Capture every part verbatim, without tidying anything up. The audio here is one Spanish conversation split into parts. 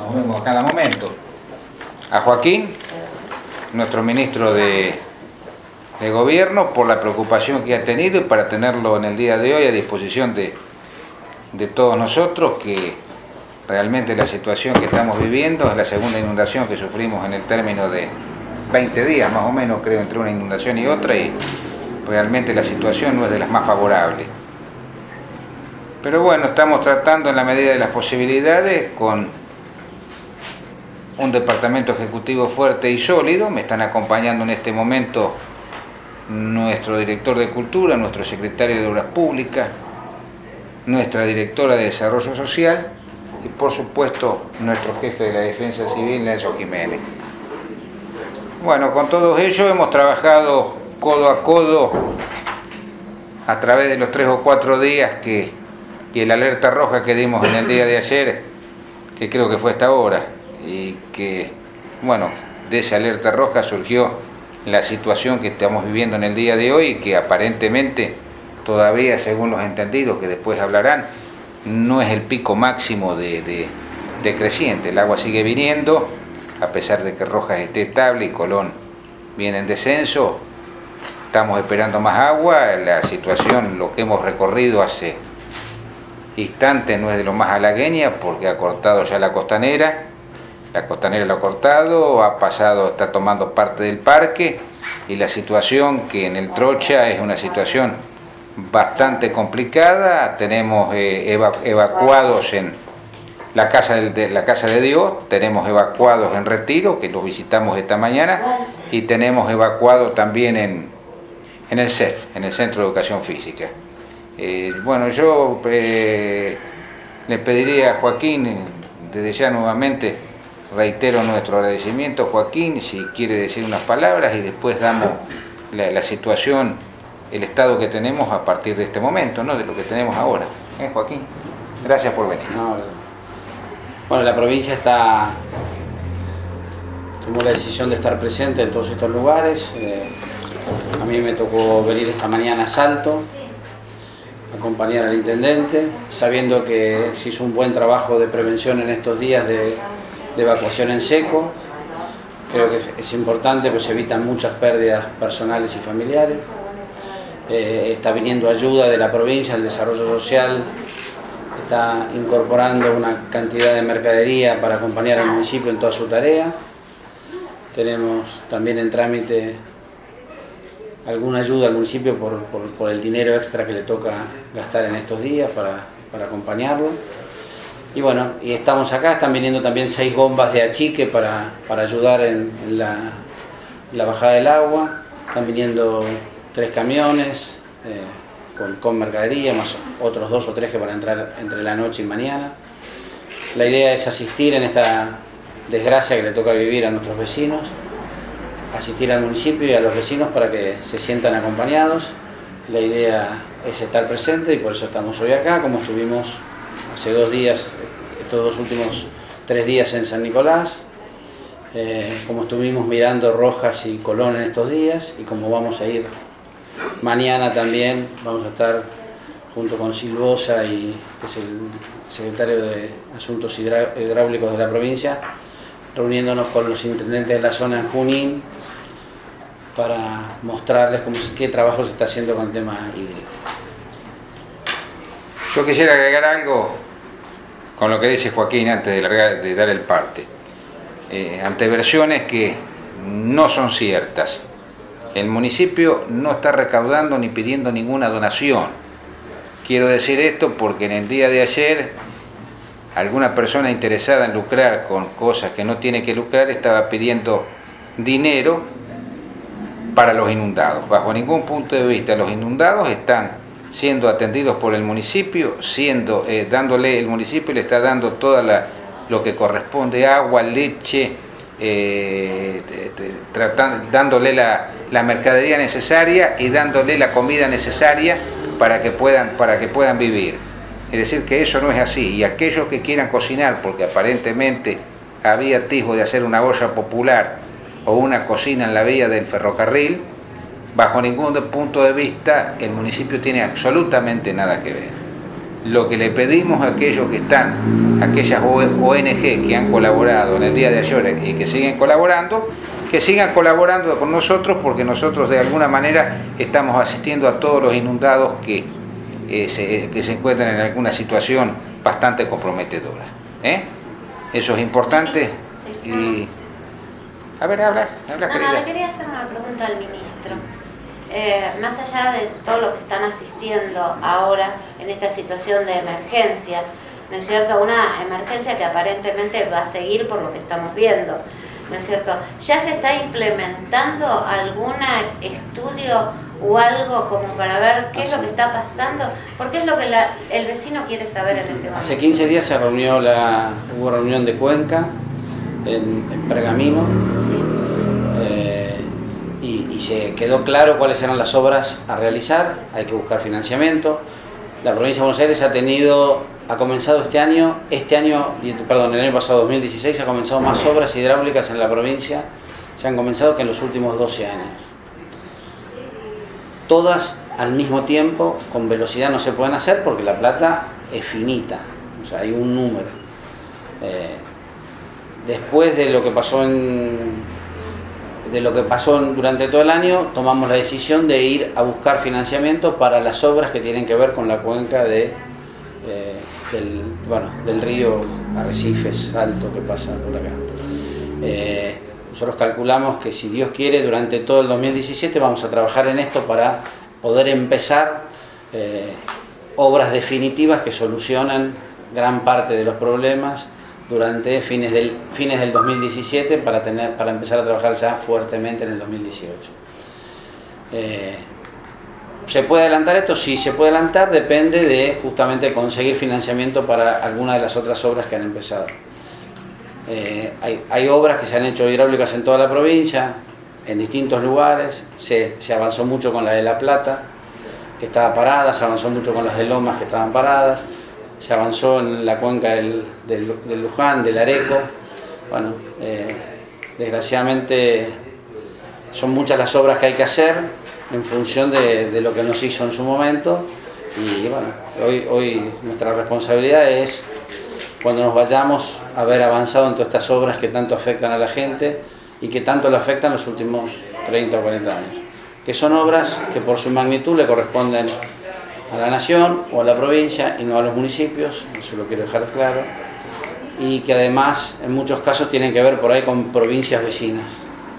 nos vemos a cada momento. A Joaquín, nuestro ministro de, de Gobierno, por la preocupación que ha tenido y para tenerlo en el día de hoy a disposición de, de todos nosotros, que realmente la situación que estamos viviendo es la segunda inundación que sufrimos en el término de veinte días, más o menos, creo, entre una inundación y otra, y realmente la situación no es de las más favorables. Pero bueno, estamos tratando en la medida de las posibilidades con un departamento ejecutivo fuerte y sólido. Me están acompañando en este momento nuestro director de Cultura, nuestro secretario de Obras Públicas, nuestra directora de Desarrollo Social y por supuesto nuestro jefe de la Defensa Civil, Nelson Jiménez. Bueno, con todos ellos hemos trabajado codo a codo a través de los tres o cuatro días que, y el alerta roja que dimos en el día de ayer, que creo que fue esta hora, y que, bueno, de esa alerta roja surgió la situación que estamos viviendo en el día de hoy y que aparentemente todavía, según los entendidos que después hablarán, no es el pico máximo de, de, de creciente. El agua sigue viniendo, a pesar de que Rojas esté estable y Colón viene en descenso. Estamos esperando más agua. La situación, lo que hemos recorrido hace instantes, no es de lo más halagüeña porque ha cortado ya la costanera. La costanera lo ha cortado, ha pasado, está tomando parte del parque, y la situación que en el Trocha es una situación bastante complicada. Tenemos eh, eva evacuados en la casa de, la Casa de Dios, tenemos evacuados en Retiro, que los visitamos esta mañana, y tenemos evacuado también en, en el C E F, en el Centro de Educación Física. Eh, bueno, yo eh, le pediría a Joaquín, desde ya nuevamente reitero nuestro agradecimiento. Joaquín, si quiere decir unas palabras y después damos la, la situación, el estado que tenemos a partir de este momento, ¿no? De lo que tenemos ahora. ¿Eh, Joaquín? Gracias por venir. No, bueno, la provincia está tomó la decisión de estar presente en todos estos lugares. Eh, a mí me tocó venir esta mañana a Salto, acompañar al intendente, sabiendo que se hizo un buen trabajo de prevención en estos días de, de evacuación en seco. Creo que es importante, pues se evitan muchas pérdidas personales y familiares. Eh, está viniendo ayuda de la provincia, el desarrollo social está incorporando una cantidad de mercadería para acompañar al municipio en toda su tarea. Tenemos también en trámite alguna ayuda al municipio por, por, por el dinero extra que le toca gastar en estos días para, para acompañarlo. Y bueno, y estamos acá, están viniendo también seis bombas de achique para, para ayudar en, en la, la bajada del agua. Están viniendo tres camiones eh, con, con mercadería, más otros dos o tres que van a entrar entre la noche y mañana. La idea es asistir en esta desgracia que le toca vivir a nuestros vecinos, asistir al municipio y a los vecinos para que se sientan acompañados. La idea es estar presente y por eso estamos hoy acá, como estuvimos hace dos días, estos dos últimos tres días en San Nicolás, eh, como estuvimos mirando Rojas y Colón en estos días, y como vamos a ir mañana también, vamos a estar junto con Silvosa, y, que es el secretario de Asuntos Hidráulicos de la provincia, reuniéndonos con los intendentes de la zona en Junín para mostrarles cómo, qué trabajo se está haciendo con el tema hídrico. Yo quisiera agregar algo con lo que dice Joaquín antes de, largar, de dar el parte. Eh, ante versiones que no son ciertas. El municipio no está recaudando ni pidiendo ninguna donación. Quiero decir esto porque en el día de ayer alguna persona interesada en lucrar con cosas que no tiene que lucrar estaba pidiendo dinero para los inundados. Bajo ningún punto de vista los inundados están siendo atendidos por el municipio, siendo eh, dándole, el municipio le está dando toda la, lo que corresponde, agua, leche, eh, tratan, dándole la, la mercadería necesaria y dándole la comida necesaria para que puedan, para que puedan vivir. Es decir, que eso no es así, y aquellos que quieran cocinar, porque aparentemente había atisbo de hacer una olla popular o una cocina en la vía del ferrocarril, bajo ningún punto de vista el municipio tiene absolutamente nada que ver. lo que le pedimos a aquellos que están, aquellas O N G que han colaborado en el día de ayer y que siguen colaborando, que sigan colaborando con nosotros, porque nosotros de alguna manera estamos asistiendo a todos los inundados que, eh, se, que se encuentran en alguna situación bastante comprometedora. ¿Eh? Eso es importante. Y a ver, habla, habla, no, querida. No, le quería hacer una pregunta al ministro. Eh, más allá de todo lo que están asistiendo ahora en esta situación de emergencia, ¿no es cierto? Una emergencia que aparentemente va a seguir por lo que estamos viendo, ¿no es cierto? ¿Ya se está implementando algún estudio o algo como para ver qué es lo que está pasando? Porque es lo que la, el vecino quiere saber en este momento. Hace quince días se reunió la, hubo reunión de Cuenca en, en Pergamino. Sí. Eh, Y, y se quedó claro cuáles eran las obras a realizar. Hay que buscar financiamiento. La provincia de Buenos Aires ha tenido, ha comenzado este año, este año, perdón, el año pasado, dos mil dieciséis, ha comenzado más obras hidráulicas en la provincia, se han comenzado que en los últimos doce años. Todas al mismo tiempo, con velocidad no se pueden hacer porque la plata es finita, o sea, hay un número. Eh, después de lo que pasó en... de lo que pasó durante todo el año, tomamos la decisión de ir a buscar financiamiento para las obras que tienen que ver con la cuenca de, eh, del, bueno, del río Arrecifes Alto que pasa por acá. Eh, nosotros calculamos que si Dios quiere, durante todo el dos mil diecisiete vamos a trabajar en esto para poder empezar eh, obras definitivas que solucionan gran parte de los problemas durante fines del, fines del dos mil diecisiete para, tener, para empezar a trabajar ya fuertemente en el dos mil dieciocho. Eh, ¿Se puede adelantar esto? Sí, se puede adelantar, depende de justamente conseguir financiamiento para alguna de las otras obras que han empezado. Eh, hay, hay obras que se han hecho hidráulicas en toda la provincia, en distintos lugares, se, se avanzó mucho con la de La Plata, que estaba parada, se avanzó mucho con las de Lomas, que estaban paradas, se avanzó en la cuenca del, del, del Luján, del Areco. Bueno, eh, desgraciadamente son muchas las obras que hay que hacer en función de, de lo que nos hizo en su momento, y bueno, hoy, hoy nuestra responsabilidad es, cuando nos vayamos, haber avanzado en todas estas obras que tanto afectan a la gente y que tanto le afectan los últimos treinta o cuarenta años, que son obras que por su magnitud le corresponden a la nación o a la provincia y no a los municipios, eso lo quiero dejar claro, y que además en muchos casos tienen que ver por ahí con provincias vecinas.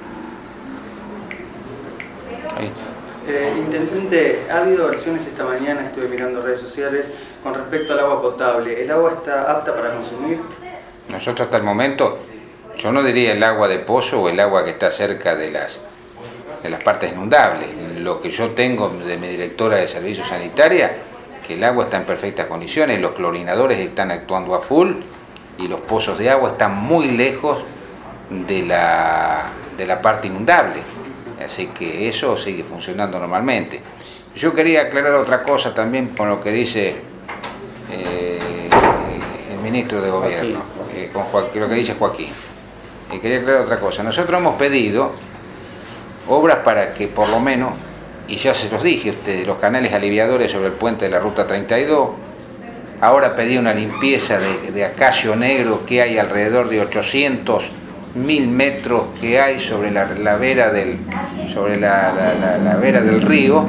Ahí. Eh, intendente, ha habido versiones esta mañana, estuve mirando redes sociales, con respecto al agua potable. ¿El agua está apta para consumir? Nosotros hasta el momento, yo no diría el agua de pozo o el agua que está cerca de las de las partes inundables. Lo que yo tengo de mi directora de servicios sanitarios, que el agua está en perfectas condiciones, los clorinadores están actuando a full y los pozos de agua están muy lejos de la, de la parte inundable. Así que eso sigue funcionando normalmente. Yo quería aclarar otra cosa también con lo que dice eh, el ministro de Gobierno, eh, con Joaquín, lo que dice Joaquín. Y quería aclarar otra cosa. Nosotros hemos pedido obras para que por lo menos, y ya se los dije a ustedes, los canales aliviadores sobre el puente de la Ruta treinta y dos, ahora pedí una limpieza de, de acacio negro que hay alrededor de ochocientos mil metros que hay sobre la, la vera del sobre la, la, la, la vera del río,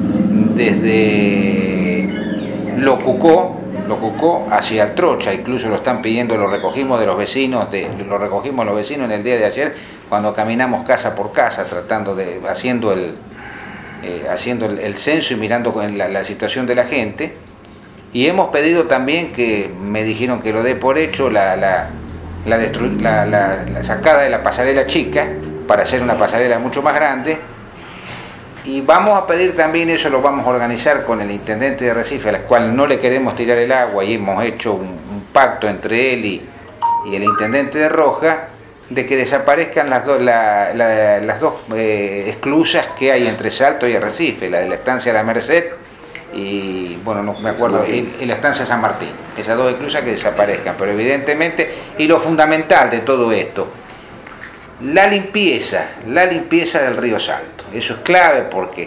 desde Locucó, Locucó hacia el Trocha, incluso lo están pidiendo, lo recogimos de los vecinos, de, lo recogimos los vecinos en el día de ayer, cuando caminamos casa por casa, tratando de, haciendo el, eh, haciendo el, el censo y mirando con la, la situación de la gente. Y hemos pedido también, que me dijeron que lo dé por hecho, la, la, la, destru- la, la, la sacada de la pasarela chica, para hacer una pasarela mucho más grande. Y vamos a pedir también, eso lo vamos a organizar con el intendente de Recife, al cual no le queremos tirar el agua, y hemos hecho un, un pacto entre él y, y el intendente de Roja, de que desaparezcan las, do, la, la, las dos eh, esclusas que hay entre Salto y Arrecife, la de la estancia La Merced y, bueno, no me acuerdo, y, y la estancia San Martín, esas dos esclusas que desaparezcan. Pero evidentemente, y lo fundamental de todo esto, la limpieza, la limpieza del río Salto. Eso es clave, porque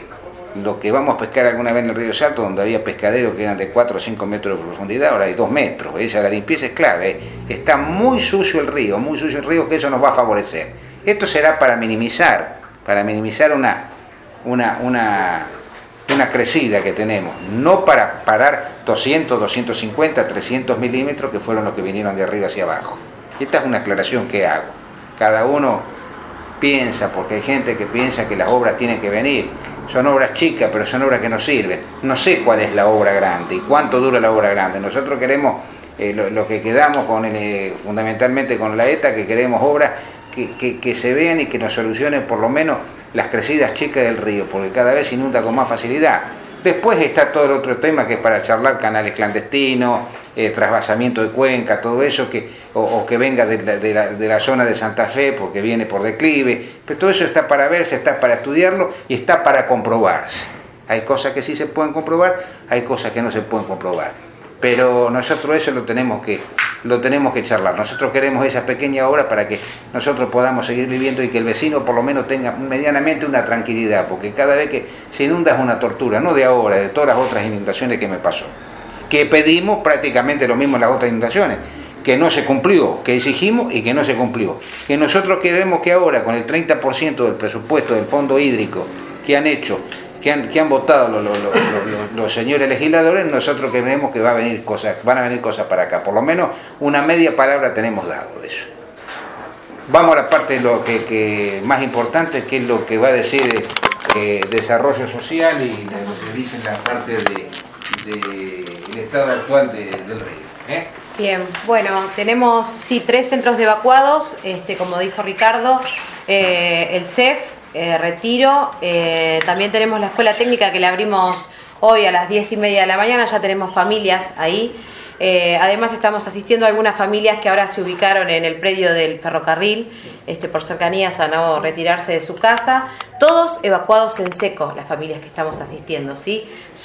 lo que vamos a pescar alguna vez en el río Salto, donde había pescaderos que eran de cuatro o cinco metros de profundidad, ahora hay dos metros. Esa, la limpieza es clave. ¿eh? Está muy sucio el río, muy sucio el río, que eso nos va a favorecer. Esto será para minimizar, para minimizar una, una, una, una crecida que tenemos, no para parar doscientos, doscientos cincuenta, trescientos milímetros, que fueron los que vinieron de arriba hacia abajo. Esta es una aclaración que hago. Cada uno piensa, porque hay gente que piensa que las obras tienen que venir. Son obras chicas, pero son obras que nos sirven. No sé cuál es la obra grande y cuánto dura la obra grande. Nosotros queremos, eh, lo, lo que quedamos con el, eh, fundamentalmente con la ETA, que queremos obras que, que, que se vean y que nos solucionen por lo menos las crecidas chicas del río, porque cada vez se inunda con más facilidad. Después está todo el otro tema que es para charlar, canales clandestinos, eh, trasvasamiento de cuenca, todo eso, que, o, o que venga de la, de, la, de la zona de Santa Fe porque viene por declive, pero todo eso está para verse, está para estudiarlo y está para comprobarse. Hay cosas que sí se pueden comprobar, hay cosas que no se pueden comprobar, pero nosotros eso lo tenemos que, lo tenemos que charlar. Nosotros queremos esa pequeña obra para que nosotros podamos seguir viviendo y que el vecino por lo menos tenga medianamente una tranquilidad, porque cada vez que se inunda es una tortura, no de ahora, de todas las otras inundaciones que me pasó, que pedimos prácticamente lo mismo en las otras inundaciones, que no se cumplió, que exigimos y que no se cumplió. Que nosotros queremos que ahora, con el treinta por ciento del presupuesto del fondo hídrico que han hecho, que han, que han votado los, los, los, los, los señores legisladores, nosotros creemos que va a venir cosas, van a venir cosas para acá. Por lo menos una media palabra tenemos dado de eso. Vamos a la parte de lo que, que más importante, que es lo que va a decir eh, desarrollo social y lo que dice la parte de del estado actual de, del río. ¿eh? Bien, bueno, tenemos sí tres centros de evacuados, este, como dijo Ricardo, eh, el C E F, eh, Retiro, eh, también tenemos la escuela técnica que la abrimos hoy a las diez y media de la mañana, ya tenemos familias ahí. Eh, además estamos asistiendo a algunas familias que ahora se ubicaron en el predio del ferrocarril, este, por cercanías a no retirarse de su casa, todos evacuados en seco, las familias que estamos asistiendo, ¿sí?